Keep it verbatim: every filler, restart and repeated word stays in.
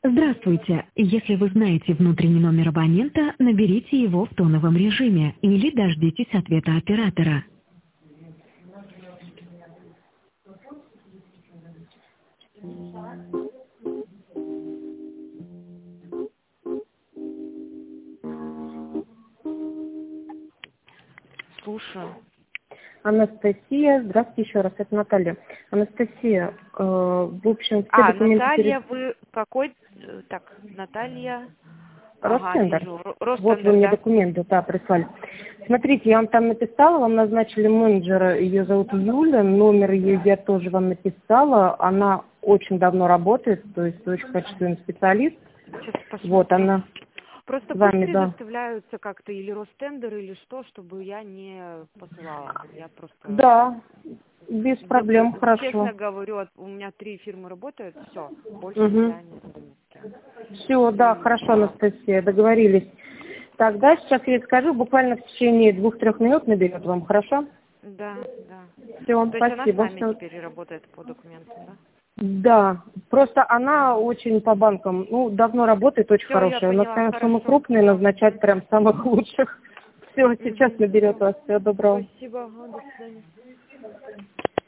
Здравствуйте. Если вы знаете внутренний номер абонента, наберите его в тоновом режиме или дождитесь ответа оператора. Слушаю. Анастасия, здравствуйте еще раз, это Наталья. Анастасия, э, в общем, все А, документы... Наталья, перед- вы какой? э, Так, Наталья. Ага, Ростендер. вижу. Ро- Вот вы Ростендер, мне да? документы, да, прислали. Смотрите, я вам там написала, вам назначили менеджера, ее зовут Юля, номер ее я тоже вам написала, она очень давно работает, то есть очень качественный специалист. Сейчас посмотрю. Вот она Просто с пусть вами, да. предоставляются как-то или Ростендер, или что, чтобы я не посылала. Я просто... Да, без проблем, Честно, хорошо. честно говорю, от- у меня три фирмы работают, все, больше Угу. я не буду ни с кем. Все, да, хорошо, Анастасия, договорились. Тогда сейчас я скажу, буквально в течение двух-трех минут наберет вам, хорошо? Да, да. Все, То есть она с спасибо. нами Всё. теперь работает по документам, да? Да, просто она очень по банкам, ну, давно работает, очень Все, я хорошая. У нас, поняла, конечно, суммы хорошо. крупные, назначать прям самых лучших. Все, сейчас Мгм. наберет вас. Всего доброго. Спасибо, ага, до свидания.